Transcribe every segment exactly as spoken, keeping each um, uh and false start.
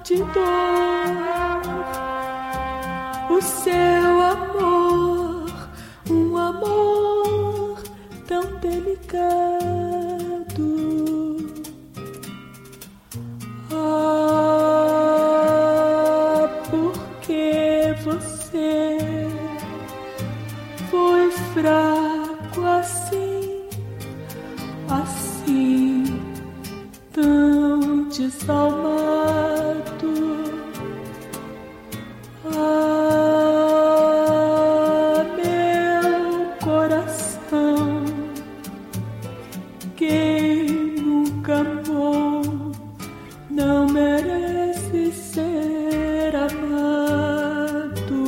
de dor. O seu amor, um amor tão delicado. Ah, porque você foi fraco assim, assim, tão desalmado. Ah, meu coração, quem nunca amou não merece ser amado.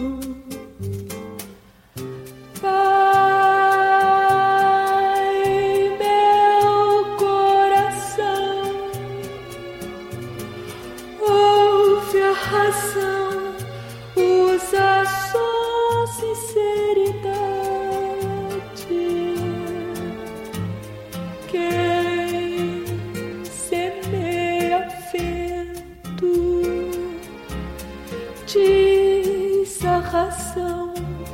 Vai, meu coração, ouve a razão, usa só sinceridade. Quem semeia vento diz a razão,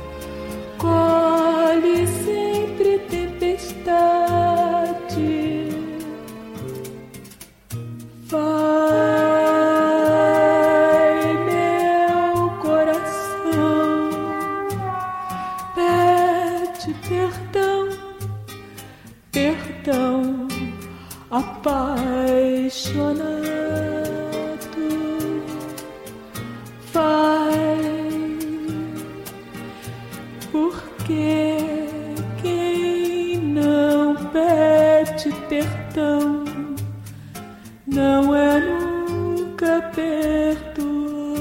colhe sempre tempestade. Vai, meu coração, pede perdão, perdão apaixonado. Vai, porque quem não pede perdão não é nunca perdoado.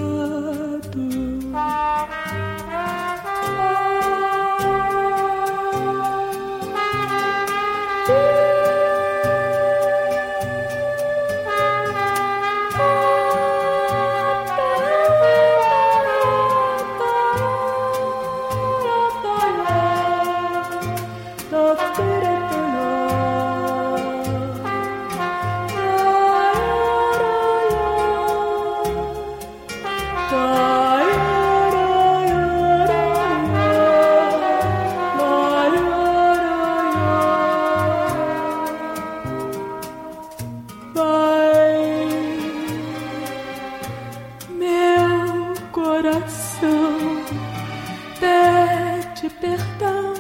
Pede perdão,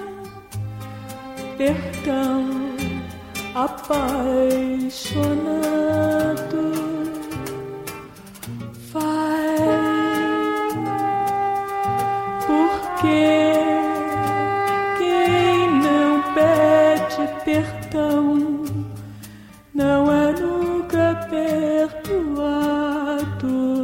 perdão apaixonado. Vai, porque quem não pede perdão não é nunca perdoado.